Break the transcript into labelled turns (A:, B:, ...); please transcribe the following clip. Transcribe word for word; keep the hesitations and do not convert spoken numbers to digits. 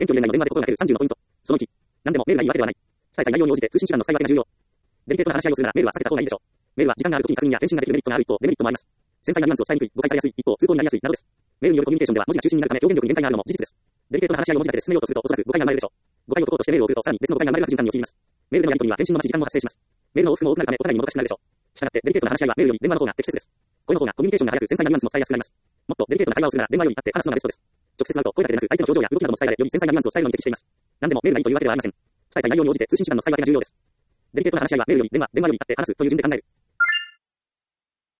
A: 遠距離恋愛の電話で心がけるさんじゅうのポイント。そのいち、何でもメールがいいわけではない。伝えたい内容に応じて通信手段の使い分けが重要。デリケートな話し合いをするならメールは避けた方がいいでしょう。メールは時間がある時に確認や返信ができるメリットがある一方、デメリットもあります。繊細なニュアンスを伝えにくい、誤解されやすい、一方、通行になりやすいなどです。メールによるコミュニケーションでは文字が中心になるため表現力に限界があるのも事実です。デリケートな話し合いを文字だけで進めようとするとおそらく誤解が生まれるでしょう。誤解を解こうとしてメールを送るとさらに別の誤解が生まれる悪循環に陥ります。メールでのやり取りは返信の待ち時間も発生します。メールの往復も多くなるためお互いにもどかしくなるでしょう。したがってデリケートな話し合いはメールより電話の方が適切です。この方がコミュニケーションが早く繊細なニュアンスも伝えやすくなります。もっとデリケートな会話をするなら電話より会って話すのがベストです。直接会うと声だけでなく相手の表情や動きなども伝えられより繊細なニュアンスを伝えるのに適しています。何でもメールがいいというわけではありません。伝えたい内容に応じて通信手段の使い分けが重要です。デリケートな話し合いはメールより電話、電話より会って話すという順で考える。